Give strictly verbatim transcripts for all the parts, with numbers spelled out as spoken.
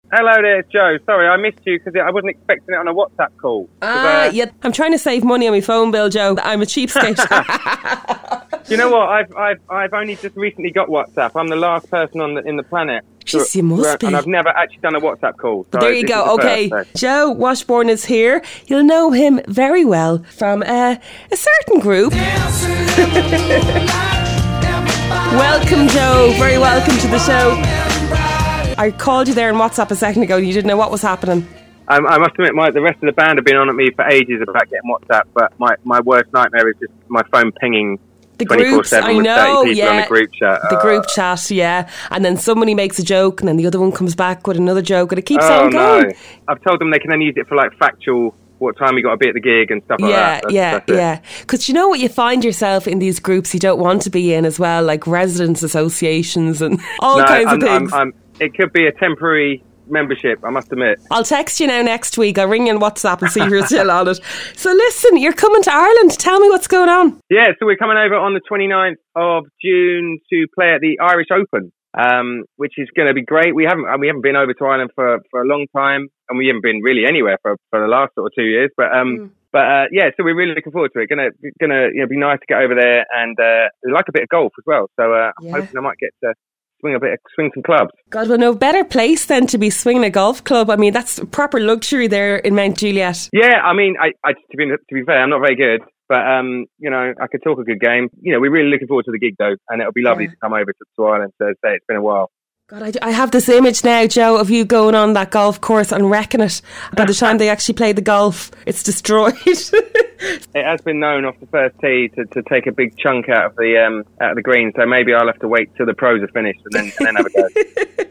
Hello there, it's Joe. Sorry, I missed you because I wasn't expecting it on a WhatsApp call. Ah, uh, yeah. I'm trying to save money on my phone bill, Joe. I'm a cheapskate. You know what? I've I've I've only just recently got WhatsApp. I'm the last person on the, in the planet. Jeez, you must be. And I've never actually done a WhatsApp call. So there you go. The okay, first, so. Joe Washburn is here. You'll know him very well from uh, a certain group. Welcome, Joe. Very welcome to the show. I called you there on WhatsApp a second ago and you didn't know what was happening. I, I must admit, my, the rest of the band have been on at me for ages about getting WhatsApp, but my, my worst nightmare is just my phone pinging the groups, I with know, thirty people yeah. on the group chat. The uh, group chat, yeah. And then somebody makes a joke and then the other one comes back with another joke and it keeps oh, on going. No. I've told them they can only use it for like factual, what time you got to be at the gig and stuff like yeah, that. That's, yeah, that's yeah. Because you know what, you find yourself in these groups you don't want to be in as well, like residents associations and all no, kinds I'm, of things. I'm, I'm, it could be a temporary membership, I must admit. I'll text you now next week. I'll ring you on WhatsApp and see if you're still on it. So listen, you're coming to Ireland. Tell me what's going on. Yeah, so we're coming over on the twenty-ninth of June to play at the Irish Open, um, which is going to be great. We haven't we haven't been over to Ireland for, for a long time, and we haven't been really anywhere for for the last sort of two years. But um, mm. but uh, yeah, so we're really looking forward to it. Gonna gonna you know be nice to get over there, and uh, we like a bit of golf as well. So uh, yeah. I'm hoping I might get to swing a bit, of, swing some clubs. God, well, no better place than to be swinging a golf club. I mean, that's proper luxury there in Mount Juliet. Yeah, I mean, I, I to be to be fair, I'm not very good, but um, you know, I could talk a good game. You know, we're really looking forward to the gig though, and it'll be lovely yeah. to come over to, to Ireland. So say it's been a while. God, I, I have this image now, Joe, of you going on that golf course and wrecking it. By the time they actually play the golf, it's destroyed. It has been known off the first tee to, to take a big chunk out of the um, out of the green, so maybe I'll have to wait till the pros are finished and then, and then have a go.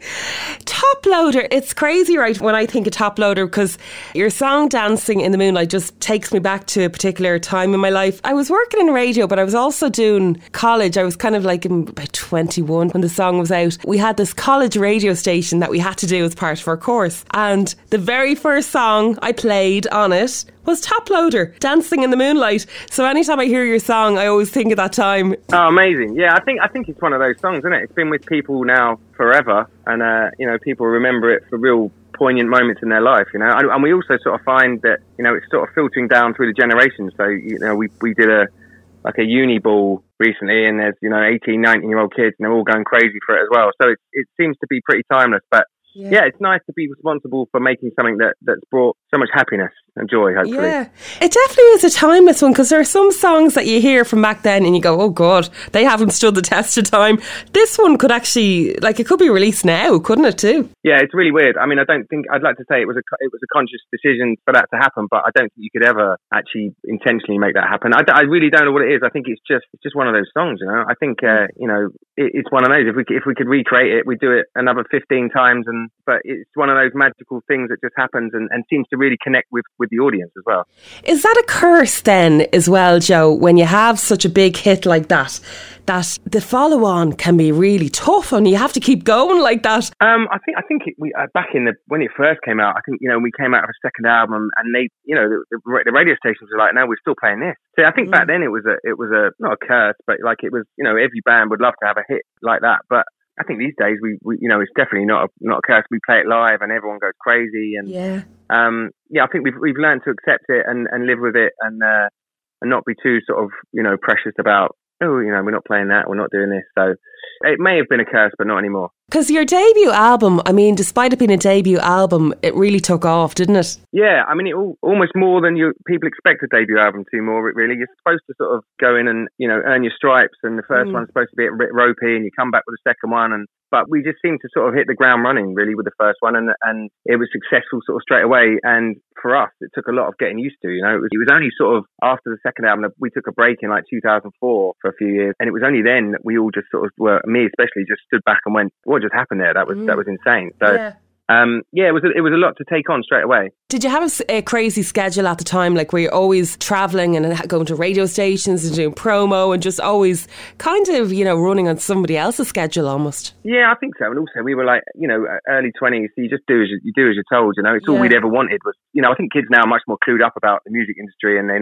Top Loader, it's crazy, right, when I think of Top Loader, because your song Dancing in the Moonlight just takes me back to a particular time in my life. I was working in radio, but I was also doing college. I was kind of like in about twenty-one when the song was out. We had this college radio station that we had to do as part of our course, and the very first song I played on it was Top Loader, Dancing in the Moonlight. So anytime I hear your song, I always think of that time. Oh, amazing. Yeah, I think I think it's one of those songs, isn't it? It's been with people now forever, and uh, you know, people remember it for real poignant moments in their life, you know. And, and we also sort of find that, you know, it's sort of filtering down through the generations. So, you know, we we did a like a uni ball recently, and there's, you know, eighteen, nineteen year old kids, and they're all going crazy for it as well. So it it seems to be pretty timeless, but Yeah. yeah, it's nice to be responsible for making something that, that's brought so much happiness and joy, hopefully. Yeah, it definitely is a timeless one, because there are some songs that you hear from back then and you go, oh God, they haven't stood the test of time. This one could actually, like, it could be released now, couldn't it too? Yeah, it's really weird. I mean, I don't think, I'd like to say it was a it was a conscious decision for that to happen, but I don't think you could ever actually intentionally make that happen. I, I really don't know what it is. I think it's just it's just one of those songs, you know. I think, uh, you know, it, it's one of those. If we if we could recreate it, we'd do it another fifteen times, and but it's one of those magical things that just happens and, and seems to really connect with, with the audience as well. Is that a curse then as well, Joe, when you have such a big hit like that, that the follow-on can be really tough and you have to keep going like that? Um, I think I think it, we uh, back in the when it first came out, I think, you know, we came out of a second album and they, you know, the, the, the radio stations were like, no, we're still playing this. So I think mm. back then it was a it was a not a curse, but like it was, you know, every band would love to have a hit like that, but I think these days we, we, you know, it's definitely not a, not a curse. We play it live and everyone goes crazy, and yeah, um, yeah, I think we've we've learned to accept it and, and live with it, and uh, and not be too sort of, you know, precious about, oh, you know, we're not playing that, we're not doing this. So it may have been a curse, but not anymore. Because your debut album, I mean, despite it being a debut album, it really took off, didn't it? Yeah, I mean, it all, almost more than you people expect a debut album to. More, really, you're supposed to sort of go in and, you know, earn your stripes, and the first mm. one's supposed to be a bit ropey, and you come back with the second one, and but we just seemed to sort of hit the ground running, really, with the first one, and and it was successful sort of straight away. And for us, it took a lot of getting used to. You know, it was, it was only sort of after the second album that we took a break in like two thousand four for a few years, and it was only then that we all just sort of were, me especially, just stood back and went, "What just happened there? That was mm. that was insane." So. Yeah. Um, yeah, it was a, it was a lot to take on straight away. Did you have a, a crazy schedule at the time, like where you're always travelling and going to radio stations and doing promo and just always kind of, you know, running on somebody else's schedule almost? Yeah, I think so. And also we were like, you know, early twenties, so you just do as you, you do as you're told, you know. It's all yeah. we'd ever wanted was, you know, I think kids now are much more clued up about the music industry, and they know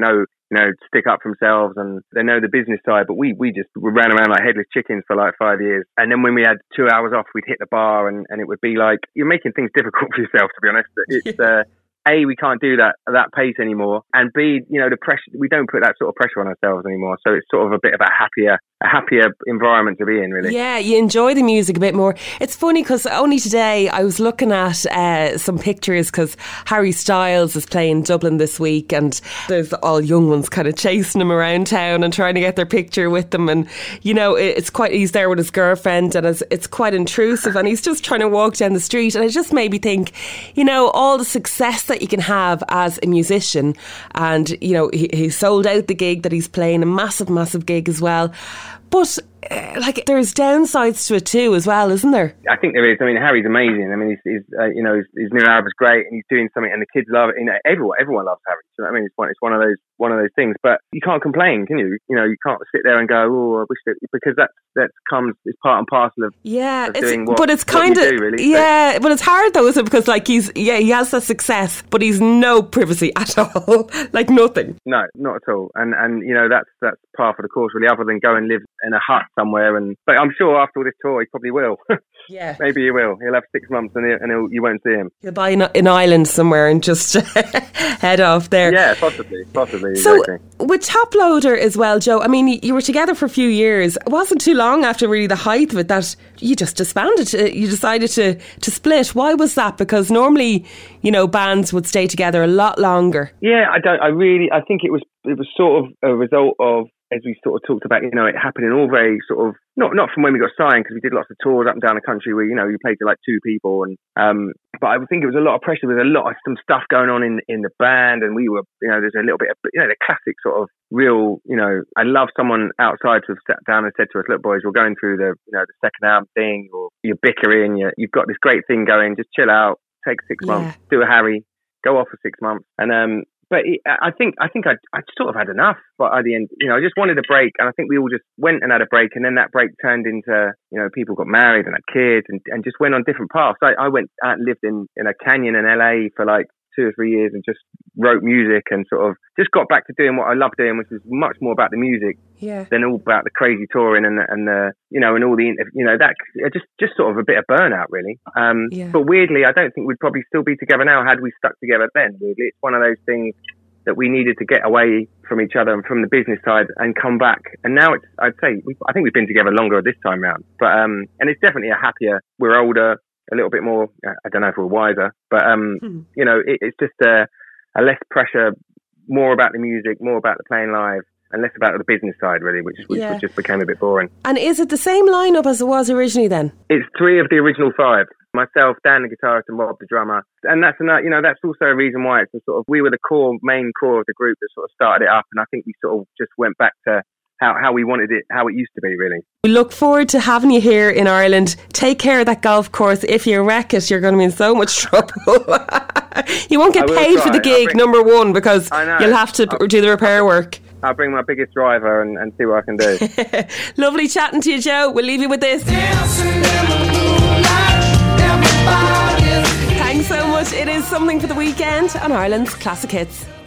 you know, stick up for themselves and they know the business side. But we, we just we ran around like headless chickens for like five years. And then when we had two hours off, we'd hit the bar and, and it would be like, you're making things difficult for yourself, to be honest. It's, uh, A, we can't do that at that pace anymore. And B, you know, the pressure, we don't put that sort of pressure on ourselves anymore. So it's sort of a bit of a happier, a happier environment to be in, really. Yeah, you enjoy the music a bit more. It's funny because only today I was looking at uh, some pictures because Harry Styles is playing Dublin this week and there's all young ones kind of chasing him around town and trying to get their picture with them. And, you know, it's quite, he's there with his girlfriend and it's, it's quite intrusive and he's just trying to walk down the street. And it just made me think, you know, all the success that you can have as a musician. And, you know, he, he sold out the gig that he's playing, a massive, massive gig as well. But, uh, like, there's downsides to it too as well, isn't there? I think there is. I mean, Harry's amazing. I mean, he's, he's uh, you know, his, his new album's great and he's doing something and the kids love it. You know, everyone, everyone loves Harry. So, I mean, it's one, it's one of those, one of those things. But you can't complain, can you? You know, you can't sit there and go, oh, I wish that, because that, that comes, it's part and parcel of, yeah, of it's, doing what, but it's kind of, do, really. yeah, so, but it's hard though, isn't it? Because, like, he's, yeah, he has that success, but he's no privacy at all. Like, nothing. No, not at all. And, and, you know, that's, that's par for the course, really, other than go and live in a hut somewhere. And but I'm sure after all this tour, he probably will. Yeah, maybe he will. He'll have six months and, he'll, and he'll, you won't see him. He'll buy an, an island somewhere and just head off there. Yeah, possibly, possibly. So exactly. With Top Loader as well, Joe, I mean, you were together for a few years. It wasn't too long after really the height of it that you just disbanded. You decided to, to split. Why was that? Because normally, you know, bands would stay together a lot longer. Yeah, I don't. I really. I think it was. It was sort of a result of, as we sort of talked about, you know, it happening all very sort of, not not from when we got signed, because we did lots of tours up and down the country where, you know, you played to like two people. and um But I think it was a lot of pressure. There was a lot of some stuff going on in, in the band, and we were, you know, there's a little bit of, you know, the classic sort of real, you know, I love someone outside to have sat down and said to us, look, boys, we're going through the, you know, the second album thing, or you're bickering, you're, you've got this great thing going, just chill out, take six Yeah. months, do a Harry, go off for six months. And, um, But it, I think I think I I sort of had enough. But at the end, you know, I just wanted a break, and I think we all just went and had a break, and then that break turned into, you know, people got married and had kids, and, and just went on different paths. I, I went out and lived in, in a canyon in L A for like two or three years, and just wrote music, and sort of just got back to doing what I love doing, which is much more about the music yeah. than all about the crazy touring and and the, you know, and all the, you know, that just just sort of a bit of burnout, really. Um, yeah. But weirdly, I don't think we'd probably still be together now had we stuck together then. Weirdly, it's one of those things that we needed to get away from each other and from the business side and come back. And now it's, I'd say, we, I think we've been together longer this time round. But um, and it's definitely a happier. We're older, a little bit more. I don't know if we're wiser, but um, hmm. you know, it, it's just a, a less pressure, more about the music, more about the playing live, and less about the business side, really, which, which yeah. just became a bit boring. And is it the same lineup as it was originally then? It's three of the original five. Myself, Dan the guitarist, and Rob the drummer. And that's another, you know, that's also a reason why it's a sort of, we were the core, main core of the group that sort of started it up. And I think we sort of just went back to how, how we wanted it, how it used to be, really. We look forward to having you here in Ireland. Take care of that golf course. If you wreck it, you're going to be in so much trouble. You won't get paid try. for the gig, bring, number one, because you'll have to I'll, do the repair work. I'll bring my biggest driver and, and see what I can do. Lovely chatting to you, Joe. We'll leave you with this. Thanks so much. It is Something for the Weekend on Ireland's Classic Hits.